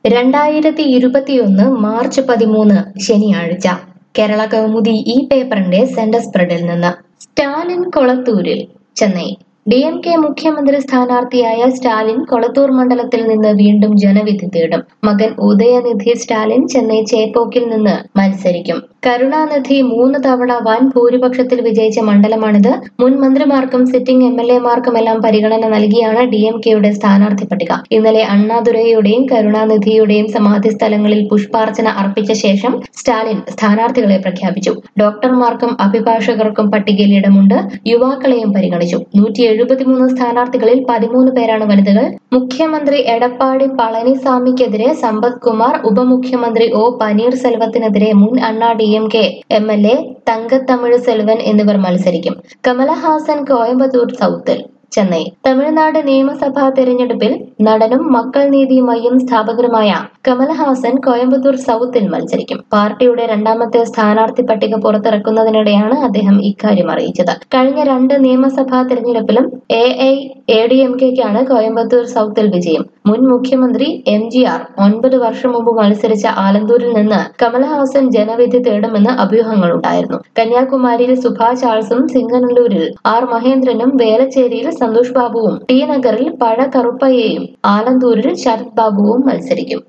March 13 ശനിയാഴ്ച കേരള കൗമുദി ഈ പേപ്പറിന്റെ സെന്റർ സ്പ്രെഡിൽ നിന്ന് സ്റ്റാലിൻ കൊളത്തൂരിൽ. ചെന്നൈ. DMK മുഖ്യമന്ത്രി സ്ഥാനാർത്ഥിയായ സ്റ്റാലിൻ കൊളത്തൂർ മണ്ഡലത്തിൽ നിന്ന് വീണ്ടും ജനവിധി തേടും. മകൻ ഉദയനിധി സ്റ്റാലിൻ ചെന്നൈ ചേപ്പോക്കിൽ നിന്ന് മത്സരിക്കും. കരുണാനിധി 3 തവണ വൻ ഭൂരിപക്ഷത്തിൽ വിജയിച്ച മണ്ഡലമാണിത്. മുൻ മന്ത്രിമാർക്കും സിറ്റിംഗ് MLA-മാർക്കുമെല്ലാം പരിഗണന നൽകിയാണ് DMKയുടെ സ്ഥാനാർത്ഥി പട്ടിക. ഇന്നലെ അണ്ണാദുരൈയുടെയും കരുണാനിധിയുടെയും സമാധി സ്ഥലങ്ങളിൽ പുഷ്പാർച്ചന അർപ്പിച്ച ശേഷം സ്റ്റാലിൻ സ്ഥാനാർത്ഥികളെ പ്രഖ്യാപിച്ചു. ഡോക്ടർമാർക്കും അഭിഭാഷകർക്കും പട്ടികയിൽ ഇടമുണ്ട്. യുവാക്കളെയും പരിഗണിച്ചു. 173 സ്ഥാനാർത്ഥികളിൽ 13 പേരാണ് വനിതകൾ. മുഖ്യമന്ത്രി എടപ്പാടി പളനിസാമിക്കെതിരെ സമ്പത് കുമാർ, ഉപമുഖ്യമന്ത്രി O പനീർസെൽവത്തിനെതിരെ മുൻ അണ്ണാ DMK MLA തങ്കത്തമിഴ് സെൽവൻ എന്നിവർ മത്സരിക്കും. കമലഹാസൻ കോയമ്പത്തൂർ സൗത്തിൽ. ചെന്നൈ. തമിഴ്നാട് നിയമസഭാ തെരഞ്ഞെടുപ്പിൽ നടനും മക്കൾ നീതി മയ്യം സ്ഥാപകനുമായ കമലഹാസൻ കോയമ്പത്തൂർ സൗത്തിൽ മത്സരിക്കും. പാർട്ടിയുടെ രണ്ടാമത്തെ സ്ഥാനാർത്ഥി പട്ടിക പുറത്തിറക്കുന്നതിനിടെയാണ് അദ്ദേഹം ഇക്കാര്യം അറിയിച്ചത്. കഴിഞ്ഞ 2 നിയമസഭാ തെരഞ്ഞെടുപ്പിലും AIADMKയ്ക്കാണ് കോയമ്പത്തൂർ സൗത്തിൽ വിജയം. മുൻ മുഖ്യമന്ത്രി MGR 9 വർഷം മുമ്പ് മത്സരിച്ച ആലന്തൂരിൽ നിന്ന് കമലഹാസൻ ജനവിധി തേടുമെന്ന് അഭ്യൂഹങ്ങളുണ്ടായിരുന്നു. കന്യാകുമാരിയിൽ സുഭാ ചാൾസും, സിംഗനല്ലൂരിൽ R മഹേന്ദ്രനും, വേലച്ചേരിയിൽ സന്തോഷ് ബാബുവും, ടി നഗറിൽ പഴ കറുപ്പയ്യയും, ആലന്തൂരിൽ ശരത് ബാബുവും മത്സരിക്കും.